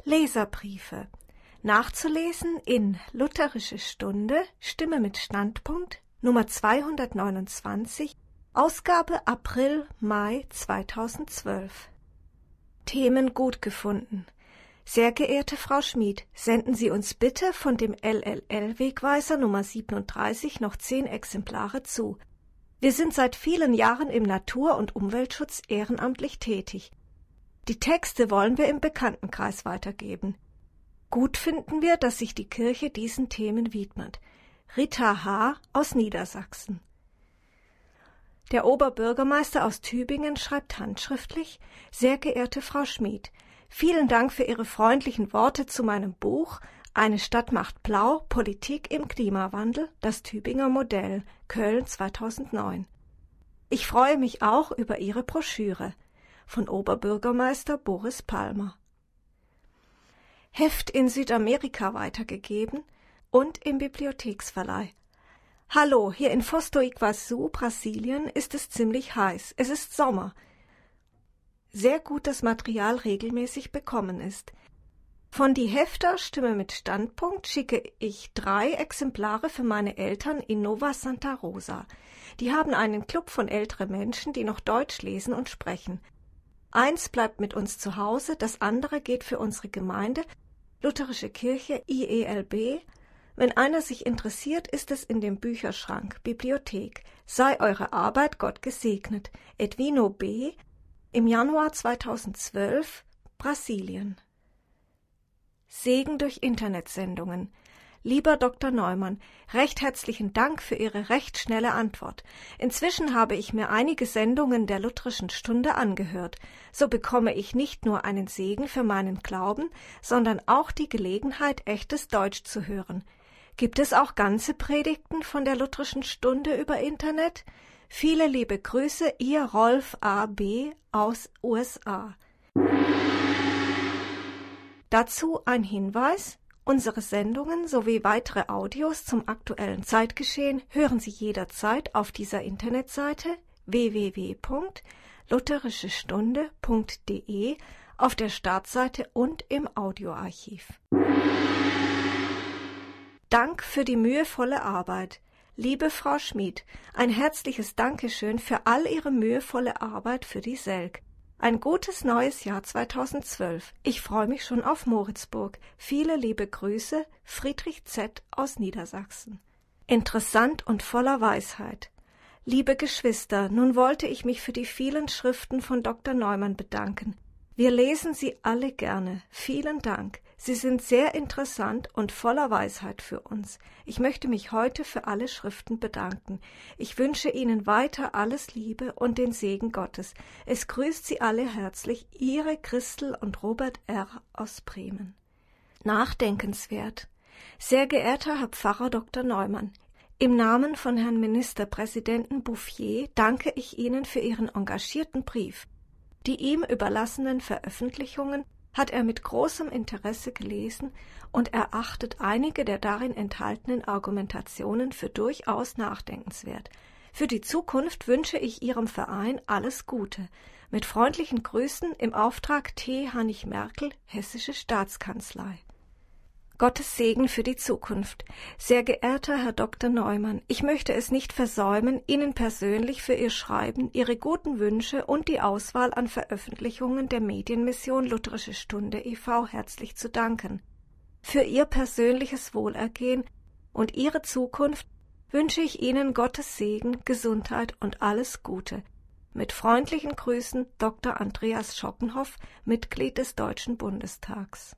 Leserbriefe. Nachzulesen in Lutherische Stunde, Stimme mit Standpunkt, Nummer 229, Ausgabe April-Mai 2012. Themen gut gefunden. Sehr geehrte Frau Schmid, senden Sie uns bitte von dem LLL-Wegweiser Nummer 37 noch 10 Exemplare zu. Wir sind seit vielen Jahren im Natur- und Umweltschutz ehrenamtlich tätig. Die Texte wollen wir im Bekanntenkreis weitergeben. Gut finden wir, dass sich die Kirche diesen Themen widmet. Rita H. aus Niedersachsen. Der Oberbürgermeister aus Tübingen schreibt handschriftlich: Sehr geehrte Frau Schmid, vielen Dank für Ihre freundlichen Worte zu meinem Buch »Eine Stadt macht blau. Politik im Klimawandel. Das Tübinger Modell. Köln 2009«. Ich freue mich auch über Ihre Broschüre. Von Oberbürgermeister Boris Palmer. Heft in Südamerika weitergegeben und im Bibliotheksverleih. Hallo, hier in Foz do Iguaçu, Brasilien, ist es ziemlich heiß. Es ist Sommer. Sehr gut, dass Material regelmäßig bekommen ist. Von die Hefter Stimme mit Standpunkt schicke ich 3 Exemplare für meine Eltern in Nova Santa Rosa. Die haben einen Club von älteren Menschen, die noch Deutsch lesen und sprechen. 1 bleibt mit uns zu Hause, das andere geht für unsere Gemeinde, Lutherische Kirche, IELB. Wenn einer sich interessiert, ist es in dem Bücherschrank, Bibliothek. Sei eure Arbeit Gott gesegnet. Edwino B., im Januar 2012, Brasilien. Segen durch Internetsendungen. Lieber Dr. Neumann, recht herzlichen Dank für Ihre recht schnelle Antwort. Inzwischen habe ich mir einige Sendungen der Lutherischen Stunde angehört. So bekomme ich nicht nur einen Segen für meinen Glauben, sondern auch die Gelegenheit, echtes Deutsch zu hören. Gibt es auch ganze Predigten von der Lutherischen Stunde über Internet? Viele liebe Grüße, Ihr Rolf A.B. aus USA. Dazu ein Hinweis: Unsere Sendungen sowie weitere Audios zum aktuellen Zeitgeschehen hören Sie jederzeit auf dieser Internetseite www.lutherischestunde.de auf der Startseite und im Audioarchiv. Dank für die mühevolle Arbeit. Liebe Frau Schmid, ein herzliches Dankeschön für all Ihre mühevolle Arbeit für die Selk. Ein gutes neues Jahr 2012. Ich freue mich schon auf Moritzburg. Viele liebe Grüße, Friedrich Z. aus Niedersachsen. Interessant und voller Weisheit. Liebe Geschwister, nun wollte ich mich für die vielen Schriften von Dr. Neumann bedanken. Wir lesen sie alle gerne. Vielen Dank. Sie sind sehr interessant und voller Weisheit für uns. Ich möchte mich heute für alle Schriften bedanken. Ich wünsche Ihnen weiter alles Liebe und den Segen Gottes. Es grüßt Sie alle herzlich, Ihre Christel und Robert R. aus Bremen. Nachdenkenswert. Sehr geehrter Herr Pfarrer Dr. Neumann, im Namen von Herrn Ministerpräsidenten Bouffier danke ich Ihnen für Ihren engagierten Brief. Die ihm überlassenen Veröffentlichungen hat er mit großem Interesse gelesen und erachtet einige der darin enthaltenen Argumentationen für durchaus nachdenkenswert. Für die Zukunft wünsche ich Ihrem Verein alles Gute. Mit freundlichen Grüßen im Auftrag T. Hannig Merkel, Hessische Staatskanzlei. Gottes Segen für die Zukunft. Sehr geehrter Herr Dr. Neumann, ich möchte es nicht versäumen, Ihnen persönlich für Ihr Schreiben, Ihre guten Wünsche und die Auswahl an Veröffentlichungen der Medienmission Lutherische Stunde e.V. herzlich zu danken. Für Ihr persönliches Wohlergehen und Ihre Zukunft wünsche ich Ihnen Gottes Segen, Gesundheit und alles Gute. Mit freundlichen Grüßen Dr. Andreas Schockenhoff, Mitglied des Deutschen Bundestags.